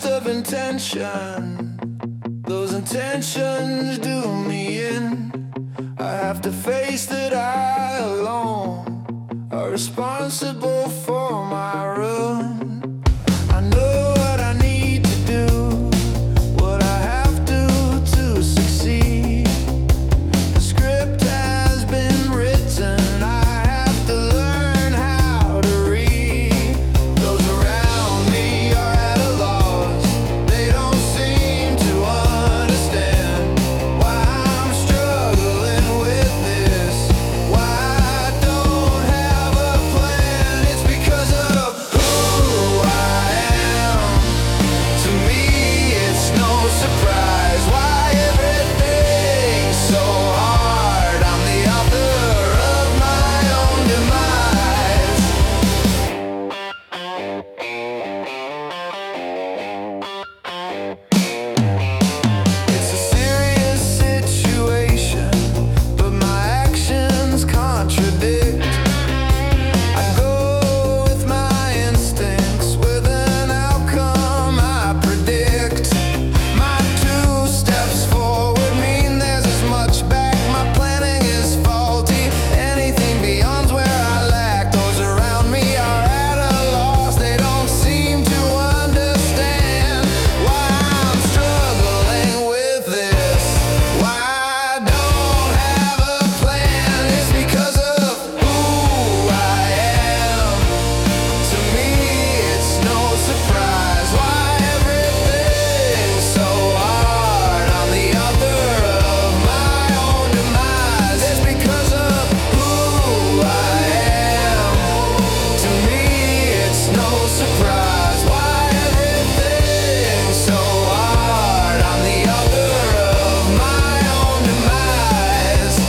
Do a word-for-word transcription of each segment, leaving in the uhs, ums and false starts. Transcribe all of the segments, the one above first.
of intention. Those intentions do me in. I have to face that I alone are responsible for my ruin. I know what I need to do, what I have to to succeed. The script has been written, I have to learn how to read. Those around me are at a loss, they don't seem to understand why I'm struggling with this, why I don't have a plan. It's because of who I am. To me it's no surprise why everything's so hard. I'm the author of my own demise. It's a serious situation, but my actions contradict. I go with my instincts, with an outcome I predict. My two steps forward mean there's as much back. My planning is faulty, anything beyond's where I lack. Those around me are at a loss, they don't seem to understand why I'm struggling with this, why I don't have a plan. It's because of who I am. To me it's no surprise why everything's so hard. I'm the author of my own demise. It's because of who I am. To me it's no surprise why everything's so hard. I'm the author of my own demise.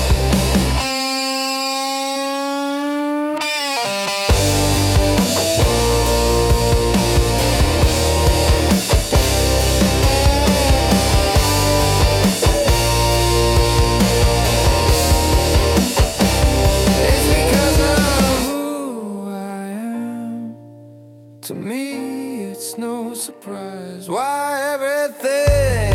It's because of who I am. To me, it's no surprise why everything